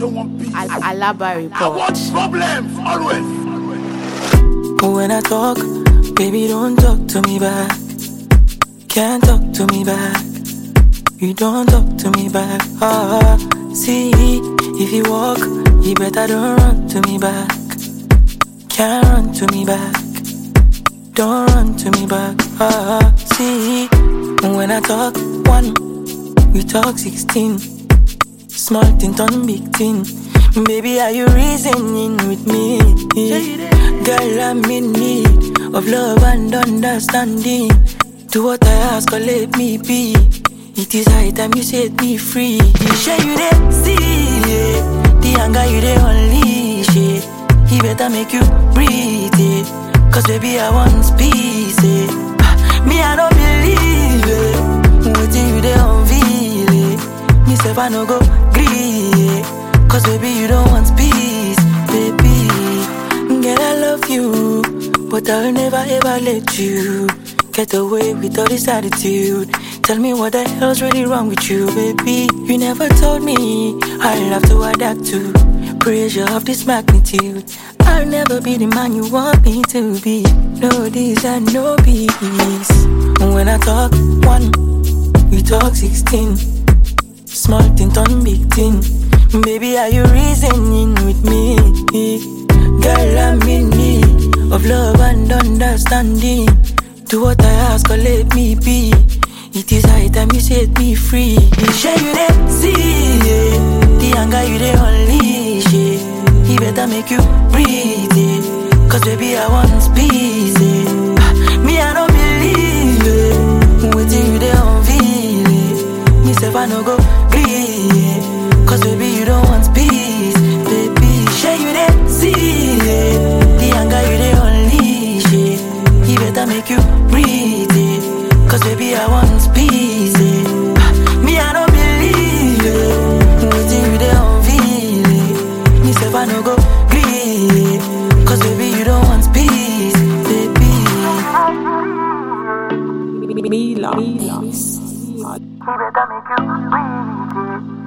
don't want peace. Alaba I report. want problems, always. When I talk, baby, don't talk to me back. Can't talk to me back. You don't talk to me back. See, if you walk, you better don't run to me back. Can't run to me back. Don't run to me back. See, when I talk one, you talk 16. Small thing turn big thing. Baby, are you reasoning with me? Girl, I'm in need of love and understanding. Do what I ask or let me be. It is high time you set me free. You share you there, see the anger you there unleash it. He better make you breathe it. Cause baby I want peace it. Me I don't believe it. Waiting you there unveil it. Me say I no go gree. Cause baby you don't want peace, baby. Girl I love you, but I'll never ever let you get away with all this attitude. Tell me what the hell's really wrong with you, baby. You never told me I'll have to adapt to pressure of this magnitude. I'll never be the man you want me to be. No this and no peace. When I talk one, you talk 16. Small thing turn big thing. Baby, are you reasoning with me? Girl, I'm in need of love and understanding. Do what I ask or let me be. It is high time you set me free. Share you there, see the anger you there unleash it. He better make you breathe it. Cause baby I want peace it. Me I don't believe it. Waiting you there unveil it. Me say I no go breathe. Cause baby you don't want peace, baby. Share you there, see the anger you there unleash it. He better make you breathe it. Cause baby I want peace it. Me I don't believe it. Waiting you there unveil it. Me say I no go gree. Cause baby you don't want peace, baby. Me love. He better make you breathe it.